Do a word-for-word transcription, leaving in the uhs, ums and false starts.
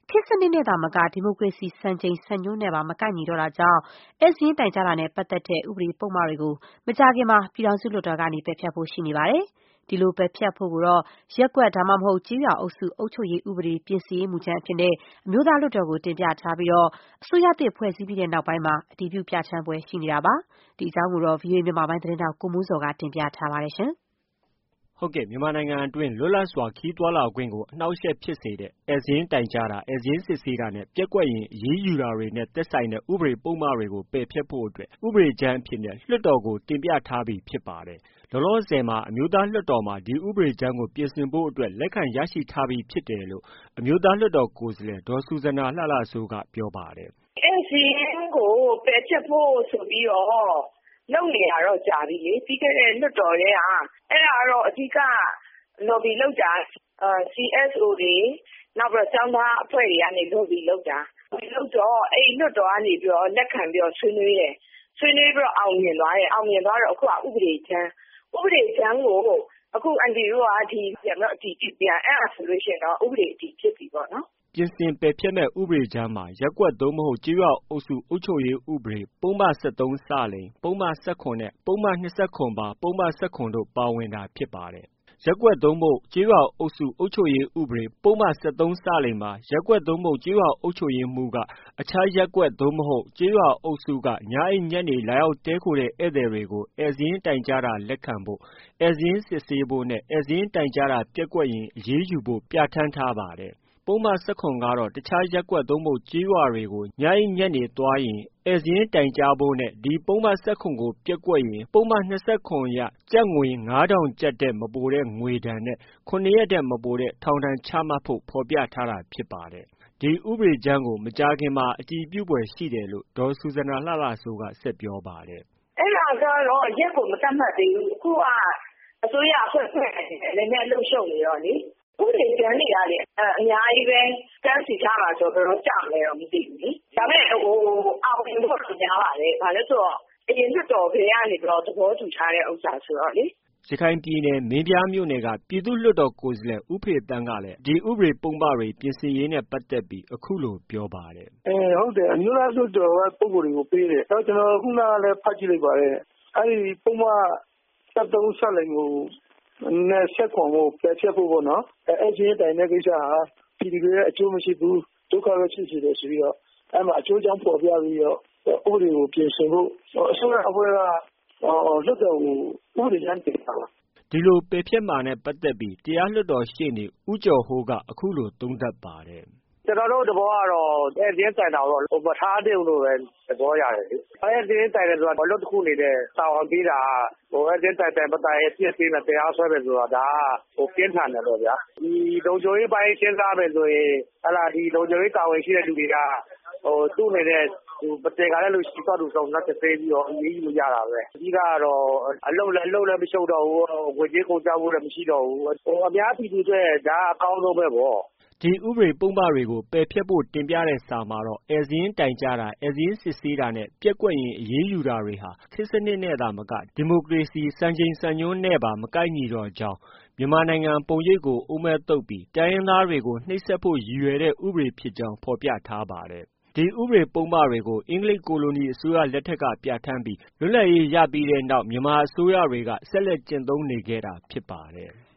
ခေတ်စနစ်နဲ့သာမက ဒီမိုကရေစီစံချိန်စံညွှန်းနဲ့ပါ မကိုက်ညီတော့တာကြောင့် ဧည့်စာရင်းတိုင်ကြားတာနဲ့ပတ်သက်တဲ့ ဥပဒေပုဒ်မတွေကို မကြာခင်မှာ ပြည်ထောင်စုလွှတ်တော်ကနေ ပယ်ဖျက်ဖို့ရှိနေပါတယ်။ ဒီလိုပယ်ဖျက်ဖို့ကိုတော့ ရပ်ကွက် ဒါမှမဟုတ် ကျေးရွာအုပ်စု အုပ်ချုပ်ရေးဥပဒေ ပြင်ဆင်ရေးမူကြမ်းအဖြစ်နဲ့ အမျိုးသားလွှတ်တော်ကို တင်ပြထားပြီး အစိုးရသစ်ဖွဲ့စည်းပြီးနောက်ပိုင်းမှာ အတည်ပြုပြဌာန်းဖွယ်ရှိနေတာပါ။ ဒီအကြောင်းကိုတော့ ဗွီအိုအေမြန်မာပိုင်းသတင်းထောက် ကိုမိုးဇော်က တင်ပြထားပါတယ်။ဟုတ်ကဲ့ မြန်မာနိုင်ငံအတွင်း လွတ်လပ်စွာခရီးသွားလာခွင့်ကို အနှောင့်အယှက်ဖြစ်စေတဲ့ ဧည့်စာရင်းတိုင်ကြားတာ၊ ဧည့်စာရင်းစစ်ဆေးတာနဲ့ ပျက်ကွက်ရင် အရေးယူတာတွေနဲ့ သက်ဆိုင်တဲ့ ဥပဒေပုဒ်မတွေကို ပယ်ဖျက်ဖို့အတွက် ဥပဒေကြမ်းအဖြစ်နဲ့ လွှတ်တော်ကို တင်ပြထားပြီးဖြစ်ပါတယ်။ လောလောဆယ်မှာ အမျိုးသားလွှတ်တော်မှာ ဒီဥပဒေကြမ်းကို ပြင်ဆင်ဖို့အတွက် လက်ခံရရှိထားပြီးဖြစ်တယ်လို့ အမျိုးသားလွှတ်တော်ကိုယ်စားလှယ် ဒေါ်ဆူဇနာလှလှစိုးက ပြောပါတယ်။ “ဧည့်စာရင်းကို ပယ်ဖျက်ဖို့ဆိုပြီးတော့ လုပ်နေတာတော့ ကြာပြီလေ။ ပြီးခဲ့တဲ့လွှတ်တော်ထဲက အဲ့ဒါကတော့ အဓိက lobby လုပ်တာ စီအက်စ်အို တွေ နောက်ပြီးတော့ ကျောင်းသားအဖွဲ့တွေကနေ lobby လုပ်တာ။ lobby လုပ်တော့ အဲ့ဒီလွှတ်တော်ကနေပြီးတော့ လက်ခံပြီးတော့ ဆွေးနွေးတယ်။ ဆွေးနွေးပြီးတော့ အောင်မြင်သွားတယ်။ အောင်မြင်သွားတော့ အခုက ဥပဒေကြမ်း။ ဥပဒေကြမ်းကို အခု အန်တီတို့က ပြန်ပြီးတော့ အတည်ပြုပြန်။ အဲ့ဒါဆိုလို့ရှိရင်တော့ ဥပဒေအတည်ဖြစ်ပြီပေါ့နော်။ ” ပြင်ဆင်ပယ်ဖျက်မယ့် ဥပဒေကြမ်းမှာ ရပ်ကွက် သို့မဟုတ် ကျေးရွာအုပ်စု အုပ်ချုပ်ရေးဥပဒေ ပုဒ်မ ၁၃ ၊ ပုဒ်မ ၁၇ နဲ့ ပုဒ်မ ၂၇ ပါ ပုဒ်မ ၁၇ တို့ ပါဝင်တာဖြစ်ပါတယ်။ ရပ်ကွက် သို့မဟုတ် ကျေးရွာအုပ်စု အုပ်ချုပ်ရေးဥပဒေ ပုဒ်မ ၁၃ မှာ ရပ်ကွက် သို့မဟုတ် ကျေးရွာအုပ်ချုပ်ရေးမှူးက အခြားရပ်ကွက် သို့မဟုတ် ကျေးရွာအုပ်စုက ညအိပ်ညက်နေ လာရောက်တည်းခိုတဲ့ ဧည့်သည်တွေကို ဧည့်စာရင်းတိုင်ကြားတာလက်ခံဖို့၊ ဧည့်စာရင်းစစ်ဆေးဖို့နဲ့ ဧည့်စာရင်းတိုင်ကြားတာပျက်ကွက်ရင် အရေးယူဖို့ ပြဌာန်းထားပါတယ်။ ပုဒ်မ ၁၇ ကတော့ တခြားရပ်ကွက် သို့မဟုတ် ကျေးရွာတွေကို ညအိပ်ညက်နေသွားရင် ဧည့်စာရင်းတိုင်ကြားဖို့နဲ့ ဒီပုဒ်မ ၁၇ ကို ပျက်ကွက်ရင် ပုဒ်မ ၂၇ အရ ကျပ်ငွေ ၅,၀၀၀ ကျပ်ထက်မပိုတဲ့ ငွေဒဏ်နဲ့ ၇ ရက်ထက်မပိုတဲ့ ထောင်ဒဏ်ချမှတ်ဖို့ ဖော်ပြထားတာဖြစ်ပါတယ်။ ဒီဥပဒေကြမ်းကို မကြာခင်မှာ အတည်ပြုဖွယ်ရှိတယ်လို့ ဒေါ်ဆူဇနာလှလှစိုးက ဆက်ပြောပါတယ်။ “အဲ့ဒါကတော့ ရက်ကို မသတ်မှတ်သေးဘူး။ အခုက အစိုးရအဖွဲ့ဖွဲ့နေတယ်။ နည်းနည်းအလုပ်ရှုပ်နေတော့လေ။ ဥပဒေကြမ်းတွေကလေ အများကြီးပဲ။ တန်းစီထားတာဆိုတော့ ဘယ်တော့ကျမလဲတော့ မသိဘူးလေ။ ဒါပေမဲ့ အောင်မြင်ဖို့တော့ များပါတယ်။ ဘာလို့လဲဆိုတော့ အရင်လွှတ်တော်ကတည်းကနေပြီးတော့ သဘောတူထားတဲ့ ဥစ္စာဆိုတော့လေ။” ရခိုင်ပြည်နယ် မင်းပြားမြို့နယ်က ပြည်သူ့လွှတ်တော်ကိုယ်စားလှယ် ဦးဖေသန်းကလည်း ဒီဥပဒေပုဒ်မတွေ ပြင်ဆင်ရေးနဲ့ပတ်သက်ပြီး အခုလို ပြောပါတယ်။ “ဟုတ်တယ် အမျိုးသားလွှတ်တော်က ပုဂ္ဂိုလ်တွေကို ပေးတယ်။ ကျနော် ခုနကလည်း ဖတ်ကြည့်လိုက်ပါတယ်။ အဲ့ဒီပုဒ်မ ၁၃ ကို နဲ့ ၁၇ ကို ပယ်ဖျက်ဖို့ပေါ့နော်။ ဧည့်စာရင်းတိုင်တဲ့ကိစ္စဟာ ပြည်သူတွေရဲ့ အကျိုးမရှိဘူး။ ဒုက္ခပဲဖြစ်စေတယ်ဆိုပြီးတော့ အဲ့မှာ အကျိုးအကြောင်းဖော်ပြပြီးတော့ ဥပဒေကို ပြင်ဆင်ဖို့ အစိုးရအဖွဲ့က လွှတ်တော်ကို ဥပဒေကြမ်းတင်တာပါ။ ” ဒီလို ပယ်ဖျက်မှာနဲ့ပတ်သက်ပြီး တရားလွှတ်တော်ရှေ့နေ ဦးကျော်ဟိုးက အခုလို သုံးသပ်ပါတယ်။ “ကျနော်တို့ သဘောကတော့ ဧည့်စာရင်းတိုင်တာကိုတော့ မထားသင့်ဘူးလို့ပဲ သဘောရတယ်လေ။ ဧည့်စာရင်းတိုင်တယ်ဆိုတာ အလုပ်တစ်ခုအနေနဲ့ တာဝန်ပေးတာက ဧည့်စာရင်းတိုင်တိုင် မတိုင်ရင် အပြစ်ပေးမယ်။ တရားစွဲမယ်ဆိုတာ ဒါက ပြင်းထန်တယ်ပေါ့ဗျာ။ ဒီလုံခြုံရေးပိုင်းစဉ်းစားမယ်ဆိုရင် ဒီလုံခြုံရေးတာဝန်ရှိတဲ့သူတွေက သူ့အနေနဲ့ မသင်္ကာတဲ့သူရှိရင် သူ့ဟာသူ စုံစမ်းစစ်ဆေးပြီးတော့ အရေးယူလို့ ရတာပဲ။ အဓိကကတော့ အလုပ်လည်း မရှုပ်တော့ဘူး။ ငွေကြေးကုန်ကျမှုလည်း မရှိတော့ဘူး။ အများပြည်သူအတွက် ဒါက အကောင်းဆုံးပဲပေါ့။ ” ဒီဥပဒေပုဒ်မတွေကို ပယ်ဖျက်ဖို့ တင်ပြတဲ့စာမှာတော့ ဧည့်စာရင်းတိုင်ကြားတာ၊ ဧည့်စာရင်းစစ်ဆေးတာနဲ့ ပျက်ကွက်ရင် အရေးယူတာတွေဟာ ခေတ်စနစ်နဲ့သာမက ဒီမိုကရေစီစံချိန်စံညွှန်းနဲ့ပါ မကိုက်ညီတော့ကြောင်း၊ မြန်မာနိုင်ငံပုံရိပ်ကို အိုးမဲသုတ်ပြီး တိုင်းရင်းသားတွေကို နှိပ်စက်ဖို့ ရည်ရွယ်တဲ့ ဥပဒေဖြစ်ကြောင်း ဖော်ပြထားပါတယ်။ ဒီဥပဒေပုဒ်မတွေကို အင်္ဂလိပ်ကိုလိုနီအစိုးရလက်ထက်က ပြဌာန်းပြီး လွတ်လပ်ရေးရပြီးနောက် မြန်မာအစိုးရတွေက ဆက်လက်ကျင့်သုံးနေခဲ့တာဖြစ်ပါတယ်။